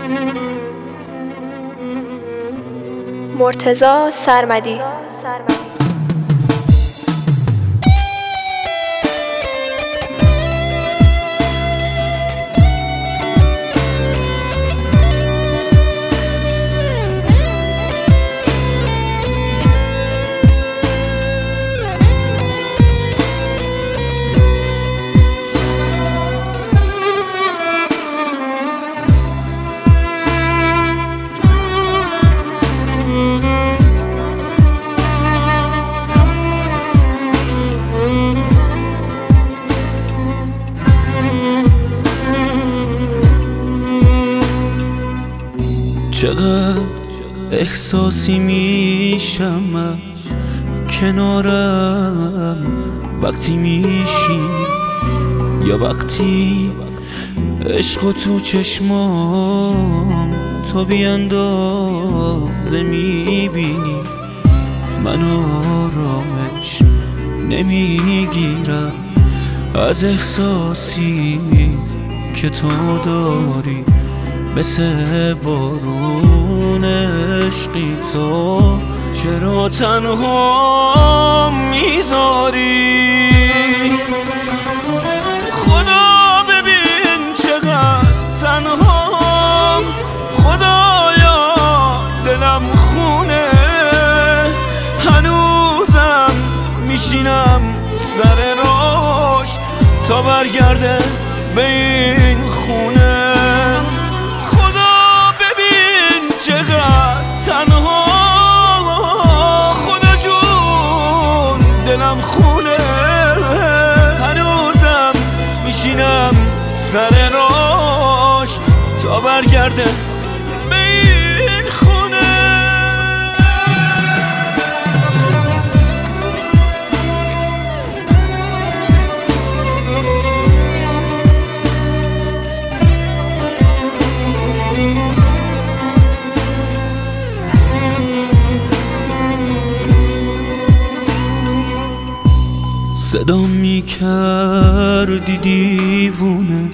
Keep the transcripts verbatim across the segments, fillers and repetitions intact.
مرتضی سرمدی. چقدر احساسی میشم من کنارم وقتی میشی، یا وقتی عشق تو چشمام تو بیاندازه میبینی. من آرامش نمیگیرم از احساسی که تو داری، مثل بارون عشقی تو چرا تنها میذاری؟ خدا ببین چقدر تنها، خدایا دلم خونه، هنوزم میشینم سر راش تا برگرده به این خونه. دلم خونه، هنوزم میشینم سر راش تا برگرده به این خونه. صدا میکردی دیوونه،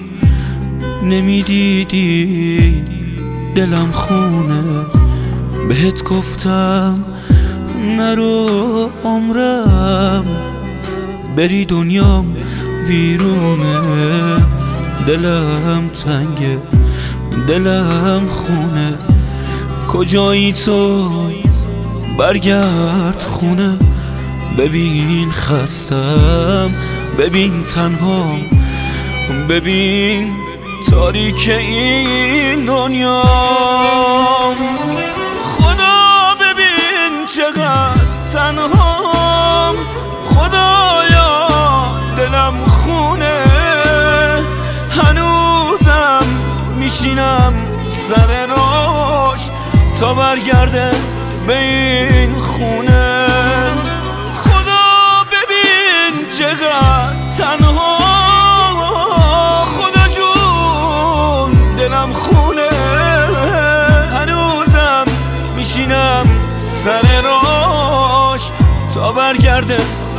نمیدیدی دلم خونه. بهت گفتم نرو عمرم، بری دنیام ویرونه. دلم تنگه دلم خونه، کجایی تو برگرد خونه. ببین خستم، ببین تنهام، ببین تاریک این دنیا. خدا ببین چقدر تنهام، خدایا دلم خونه، هنوزم میشینم سر راش تا برگرده به این خونه. چقدر تنها، خدا جون دلم خونه، هنوزم میشینم سر راش تا برگرده